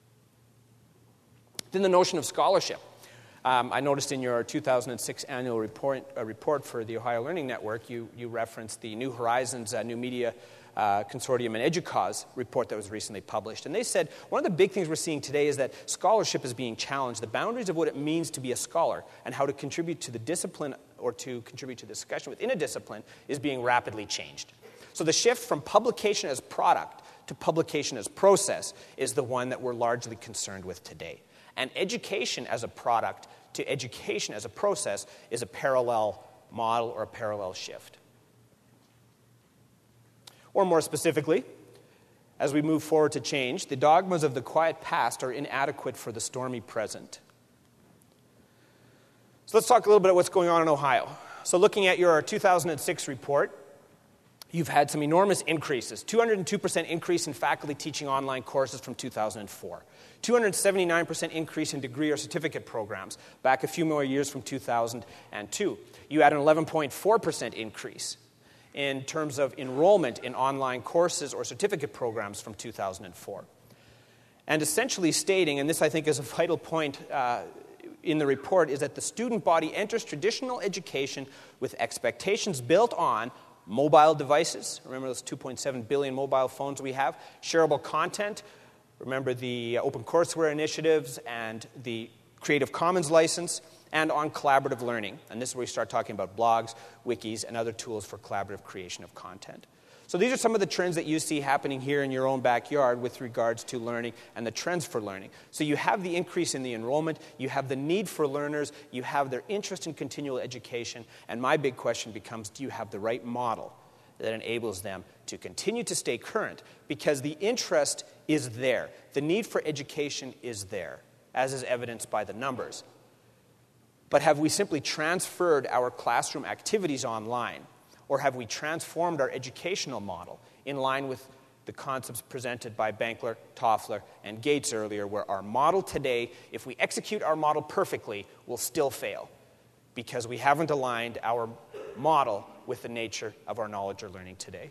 Then the notion of scholarship. I noticed in your 2006 annual report for the Ohio Learning Network, you referenced the New Horizons New Media Consortium and EDUCAUSE report that was recently published. And they said one of the big things we're seeing today is that scholarship is being challenged. The boundaries of what it means to be a scholar and how to contribute to the discipline or to contribute to discussion within a discipline is being rapidly changed. So the shift from publication as product to publication as process is the one that we're largely concerned with today. And education as a product to education as a process is a parallel model or a parallel shift. Or more specifically, as we move forward to change, the dogmas of the quiet past are inadequate for the stormy present. So let's talk a little bit about what's going on in Ohio. So looking at your 2006 report, you've had some enormous increases. 202% increase in faculty teaching online courses from 2004. 279% increase in degree or certificate programs, back a few more years from 2002. You had an 11.4% increase in terms of enrollment in online courses or certificate programs from 2004. And essentially stating, and this I think is a vital point in the report, is that the student body enters traditional education with expectations built on mobile devices. Remember those 2.7 billion mobile phones we have. Shareable content. Remember the OpenCourseWare initiatives and the Creative Commons license. And on collaborative learning. And this is where we start talking about blogs, wikis, and other tools for collaborative creation of content. So these are some of the trends that you see happening here in your own backyard with regards to learning and the trends for learning. So you have the increase in the enrollment, you have the need for learners, you have their interest in continual education, and my big question becomes, do you have the right model that enables them to continue to stay current? Because the interest is there. The need for education is there, as is evidenced by the numbers. But have we simply transferred our classroom activities online? Or have we transformed our educational model in line with the concepts presented by Bankler, Toffler, and Gates earlier, where our model today, if we execute our model perfectly, will still fail because we haven't aligned our model with the nature of our knowledge or learning today?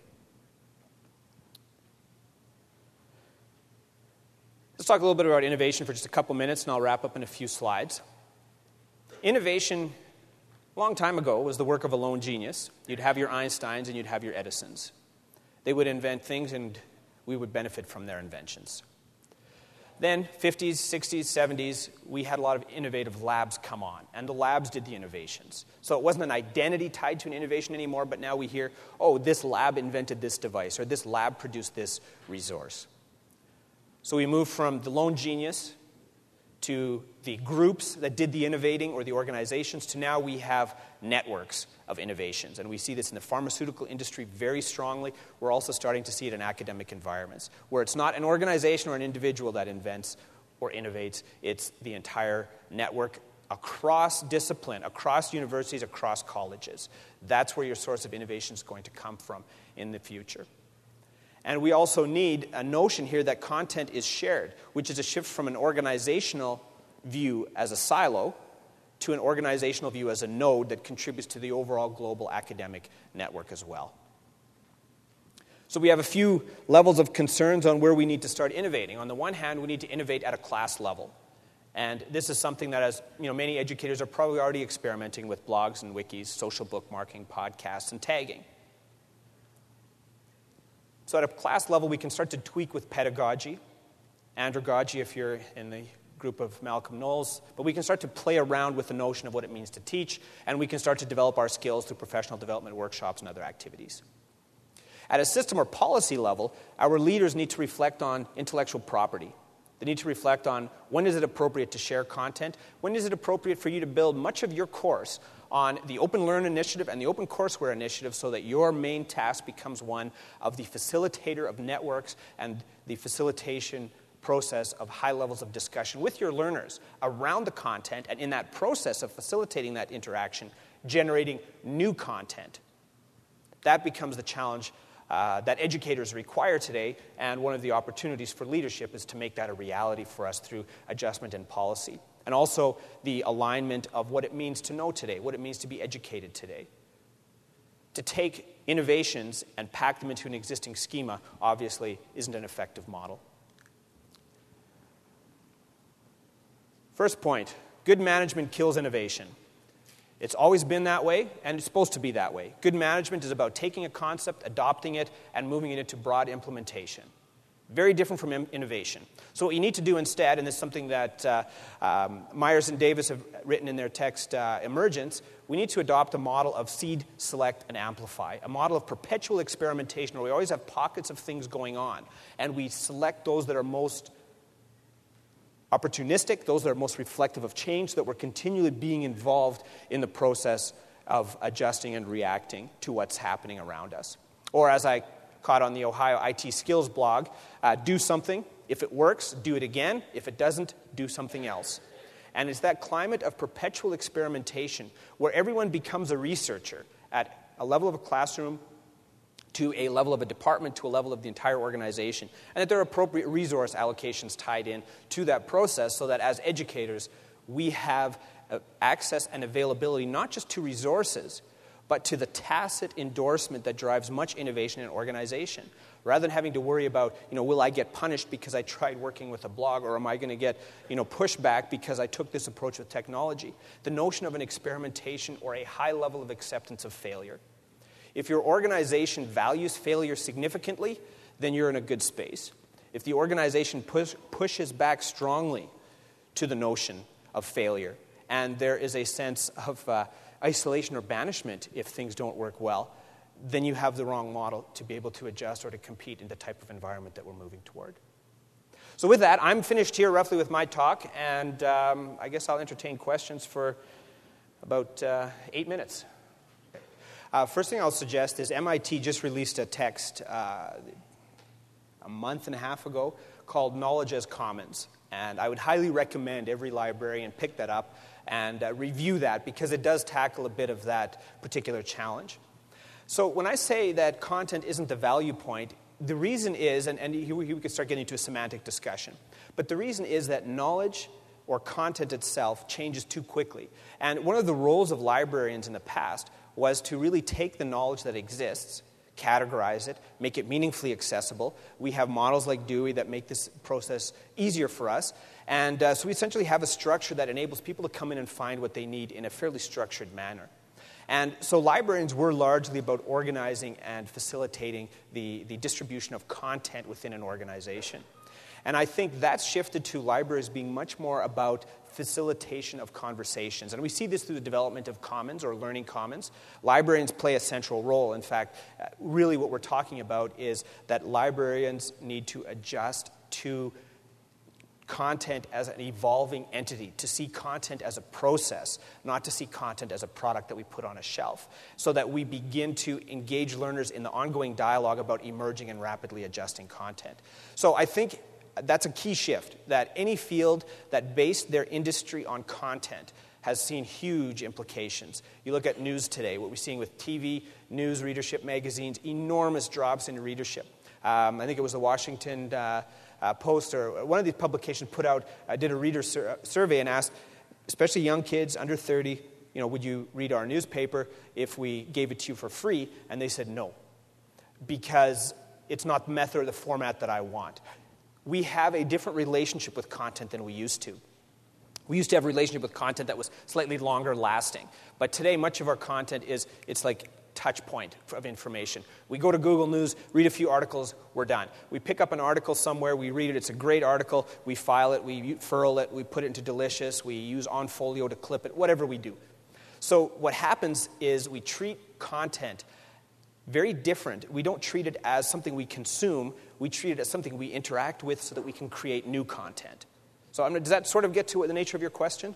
Let's talk a little bit about innovation for just a couple minutes, and I'll wrap up in a few slides. Innovation, a long time ago, was the work of a lone genius. You'd have your Einsteins and you'd have your Edisons. They would invent things and we would benefit from their inventions. Then, 50s, 60s, 70s, we had a lot of innovative labs come on, and the labs did the innovations. So it wasn't an identity tied to an innovation anymore, but now we hear, oh, this lab invented this device, or this lab produced this resource. So we moved from the lone genius to the groups that did the innovating or the organizations, to now we have networks of innovations. And we see this in the pharmaceutical industry very strongly. We're also starting to see it in academic environments, where it's not an organization or an individual that invents or innovates. It's the entire network across discipline, across universities, across colleges. That's where your source of innovation is going to come from in the future. And we also need a notion here that content is shared, which is a shift from an organizational view as a silo to an organizational view as a node that contributes to the overall global academic network as well. So we have a few levels of concerns on where we need to start innovating. On the one hand, we need to innovate at a class level. And this is something that, as many educators are probably already experimenting with blogs and wikis, social bookmarking, podcasts, and tagging. So at a class level, we can start to tweak with pedagogy, andragogy if you're in the group of Malcolm Knowles, but we can start to play around with the notion of what it means to teach, and we can start to develop our skills through professional development workshops and other activities. At a system or policy level, our leaders need to reflect on intellectual property. They need to reflect on when is it appropriate to share content, when is it appropriate for you to build much of your course on the Open Learn initiative and the OpenCourseWare initiative so that your main task becomes one of the facilitator of networks and the facilitation process of high levels of discussion with your learners around the content, and in that process of facilitating that interaction, generating new content. That becomes the challenge that educators require today, and one of the opportunities for leadership is to make that a reality for us through adjustment in policy. And also the alignment of what it means to know today, what it means to be educated today. To take innovations and pack them into an existing schema obviously isn't an effective model. First point, good management kills innovation. It's always been that way, and it's supposed to be that way. Good management is about taking a concept, adopting it, and moving it into broad implementation. Very different from innovation. So what you need to do instead, and this is something that Myers and Davis have written in their text, Emergence, we need to adopt a model of seed, select, and amplify, a model of perpetual experimentation where we always have pockets of things going on, and we select those that are most opportunistic, those that are most reflective of change, so that we're continually being involved in the process of adjusting and reacting to what's happening around us. Or as I caught on the Ohio IT Skills blog, do something. If it works, do it again. If it doesn't, do something else. And it's that climate of perpetual experimentation where everyone becomes a researcher at a level of a classroom, to a level of a department, to a level of the entire organization, and that there are appropriate resource allocations tied in to that process so that as educators, we have access and availability not just to resources, but to the tacit endorsement that drives much innovation in an organization. Rather than having to worry about, will I get punished because I tried working with a blog, or am I going to get, pushback because I took this approach with technology? The notion of an experimentation or a high level of acceptance of failure. If your organization values failure significantly, then you're in a good space. If the organization pushes back strongly to the notion of failure, and there is a sense of isolation or banishment if things don't work well, then you have the wrong model to be able to adjust or to compete in the type of environment that we're moving toward. So with that, I'm finished here roughly with my talk, and I guess I'll entertain questions for about 8 minutes. First thing I'll suggest is MIT just released a text a month and a half ago called Knowledge as Commons. And I would highly recommend every librarian pick that up and review that, because it does tackle a bit of that particular challenge. So when I say that content isn't the value point, the reason is, and here we could start getting into a semantic discussion, but the reason is that knowledge or content itself changes too quickly. And one of the roles of librarians in the past was to really take the knowledge that exists, categorize it, make it meaningfully accessible. We have models like Dewey that make this process easier for us. And so we essentially have a structure that enables people to come in and find what they need in a fairly structured manner. And so librarians were largely about organizing and facilitating the distribution of content within an organization. And I think that's shifted to libraries being much more about facilitation of conversations. And we see this through the development of commons or learning commons. Librarians play a central role. In fact, really what we're talking about is that librarians need to adjust to content as an evolving entity, to see content as a process, not to see content as a product that we put on a shelf, so that we begin to engage learners in the ongoing dialogue about emerging and rapidly adjusting content. So I think that's a key shift, that any field that based their industry on content has seen huge implications. You look at news today, what we're seeing with TV, news, readership, magazines, enormous drops in readership. I think it was the Washington Post or one of these publications did a reader survey and asked, especially young kids under 30, would you read our newspaper if we gave it to you for free? And they said no, because it's not the method or the format that I want. We have a different relationship with content than we used to. We used to have a relationship with content that was slightly longer lasting. But today, much of our content it's like touch point of information. We go to Google News, read a few articles, we're done. We pick up an article somewhere, we read it, it's a great article, we file it, we furl it, we put it into Delicious, we use OnFolio to clip it, whatever we do. So what happens is we treat content very different. We don't treat it as something we consume. We treat it as something we interact with so that we can create new content. So does that sort of get to the nature of your question?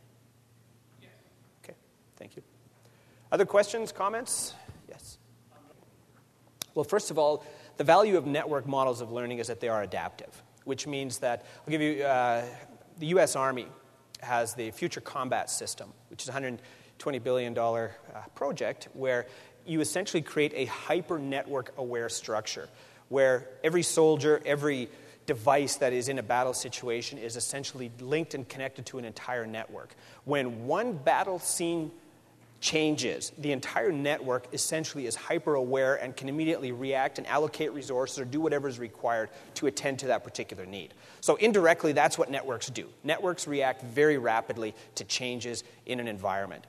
Yes. Okay, thank you. Other questions, comments? Yes. Well, first of all, the value of network models of learning is that they are adaptive. which means that, I'll give you, the U.S. Army has the Future Combat System, which is a $120 billion project where you essentially create a hyper-network-aware structure where every soldier, every device that is in a battle situation is essentially linked and connected to an entire network. When one battle scene changes, the entire network essentially is hyper-aware and can immediately react and allocate resources or do whatever is required to attend to that particular need. So indirectly, that's what networks do. Networks react very rapidly to changes in an environment.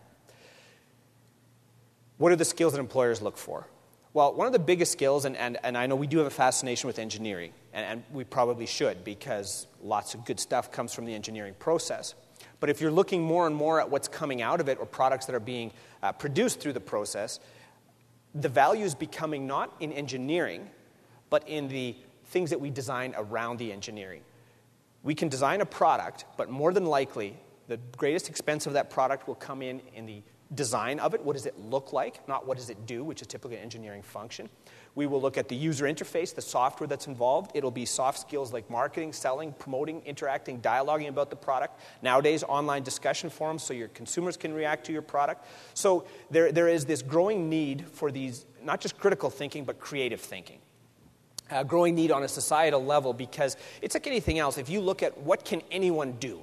What are the skills that employers look for? Well, one of the biggest skills, and I know we do have a fascination with engineering, and we probably should because lots of good stuff comes from the engineering process. But if you're looking more and more at what's coming out of it or products that are being produced through the process, the value is becoming not in engineering, but in the things that we design around the engineering. We can design a product, but more than likely, the greatest expense of that product will come in the design of it. What does it look like? Not what does it do, which is typically an engineering function. We will look at the user interface, the software that's involved. It'll be soft skills like marketing, selling, promoting, interacting, dialoguing about the product. Nowadays, online discussion forums so your consumers can react to your product. So there is this growing need for these, not just critical thinking, but creative thinking. Growing need on a societal level because it's like anything else. If you look at what can anyone do,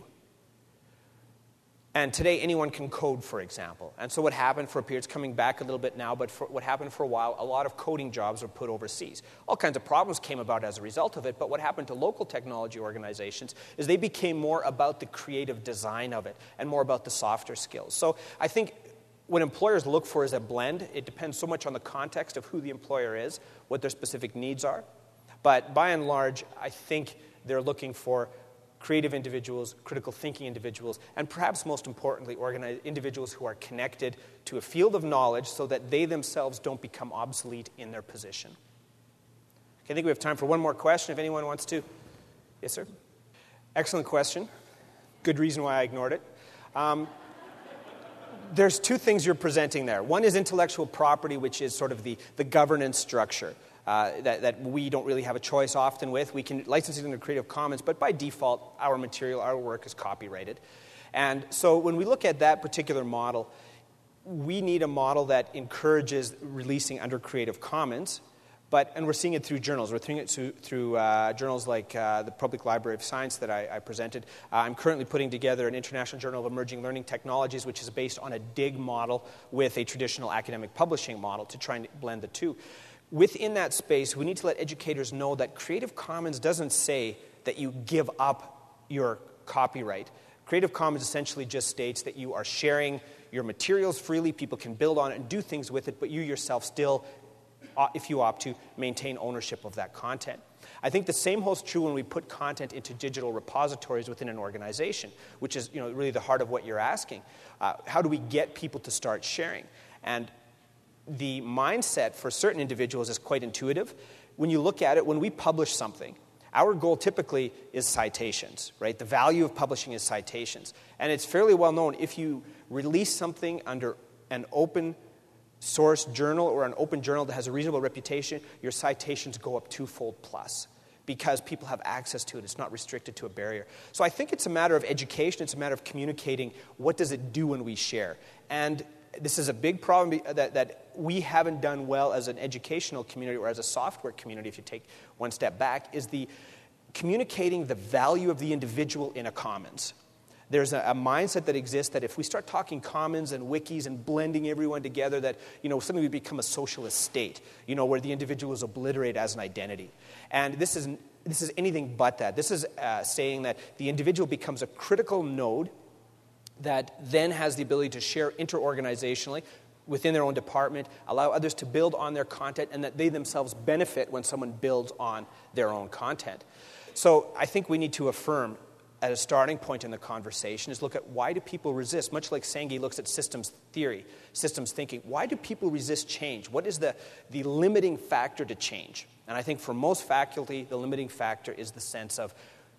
and today, anyone can code, for example. And so what happened for a period, it's coming back a little bit now, but what happened for a while, a lot of coding jobs were put overseas. All kinds of problems came about as a result of it, but what happened to local technology organizations is they became more about the creative design of it and more about the softer skills. So I think what employers look for is a blend. It depends so much on the context of who the employer is, what their specific needs are. But by and large, I think they're looking for creative individuals, critical thinking individuals, and perhaps most importantly, individuals who are connected to a field of knowledge so that they themselves don't become obsolete in their position. Okay, I think we have time for one more question if anyone wants to. Yes, sir? Excellent question. Good reason why I ignored it. There's two things you're presenting there. One is intellectual property, which is sort of the governance structure. That we don't really have a choice often with. We can license it under Creative Commons, but by default, our material, our work is copyrighted. And so when we look at that particular model, we need a model that encourages releasing under Creative Commons, and we're seeing it through journals. We're seeing it through journals like the Public Library of Science that I presented. I'm currently putting together an International Journal of Emerging Learning Technologies, which is based on a DIG model with a traditional academic publishing model to try and blend the two. Within that space, we need to let educators know that Creative Commons doesn't say that you give up your copyright. Creative Commons essentially just states that you are sharing your materials freely, people can build on it and do things with it, but you yourself still, if you opt to, maintain ownership of that content. I think the same holds true when we put content into digital repositories within an organization, which is really the heart of what you're asking. How do we get people to start sharing? And the mindset for certain individuals is quite intuitive. When you look at it, when we publish something, our goal typically is citations, right? The value of publishing is citations. And it's fairly well known if you release something under an open source journal or an open journal that has a reasonable reputation, your citations go up twofold plus because people have access to it. It's not restricted to a barrier. So I think it's a matter of education. It's a matter of communicating what does it do when we share. And this is a big problem that we haven't done well as an educational community or as a software community, if you take one step back, is the communicating the value of the individual in a commons. There's a mindset that exists that if we start talking commons and wikis and blending everyone together, that suddenly we become a socialist state, where the individual is obliterated as an identity. And this is anything but that. This is saying that the individual becomes a critical node that then has the ability to share interorganizationally within their own department, allow others to build on their content, and that they themselves benefit when someone builds on their own content. So I think we need to affirm at a starting point in the conversation is look at why do people resist, much like Senge looks at systems theory, systems thinking. Why do people resist change? What is the limiting factor to change? And I think for most faculty, the limiting factor is the sense of,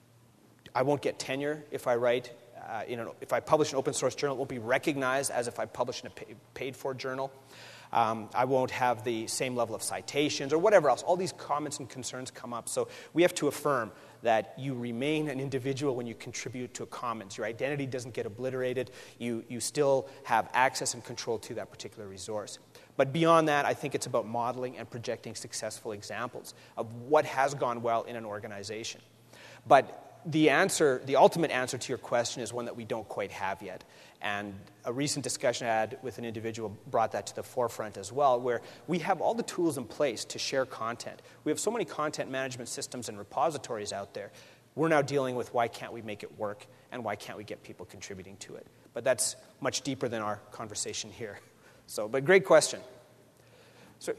I won't get tenure if I write. If I publish an open source journal, it won't be recognized as if I publish in a paid-for journal. I won't have the same level of citations or whatever else. All these comments and concerns come up. So we have to affirm that you remain an individual when you contribute to a commons. Your identity doesn't get obliterated. You still have access and control to that particular resource. But beyond that, I think it's about modeling and projecting successful examples of what has gone well in an organization. But the ultimate answer to your question is one that we don't quite have yet. And a recent discussion I had with an individual brought that to the forefront as well, where we have all the tools in place to share content. We have so many content management systems and repositories out there. We're now dealing with why can't we make it work and why can't we get people contributing to it. But that's much deeper than our conversation here. But great question. So,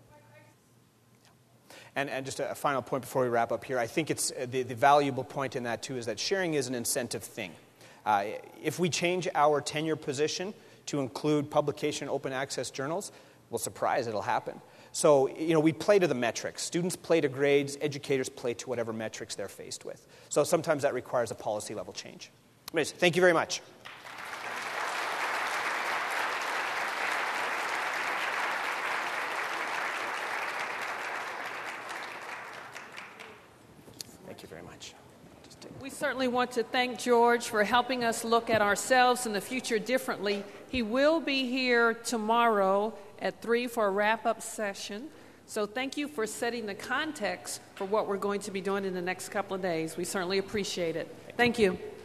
and just a final point before we wrap up here, I think it's the valuable point in that, too, is that sharing is an incentive thing. If we change our tenure position to include publication in open access journals, well, surprise, it'll happen. So, we play to the metrics. Students play to grades. Educators play to whatever metrics they're faced with. So sometimes that requires a policy level change. Anyways, thank you very much. Thank you very much. We certainly want to thank George for helping us look at ourselves and the future differently. He will be here tomorrow at 3 for a wrap-up session. So thank you for setting the context for what we're going to be doing in the next couple of days. We certainly appreciate it. Thank you.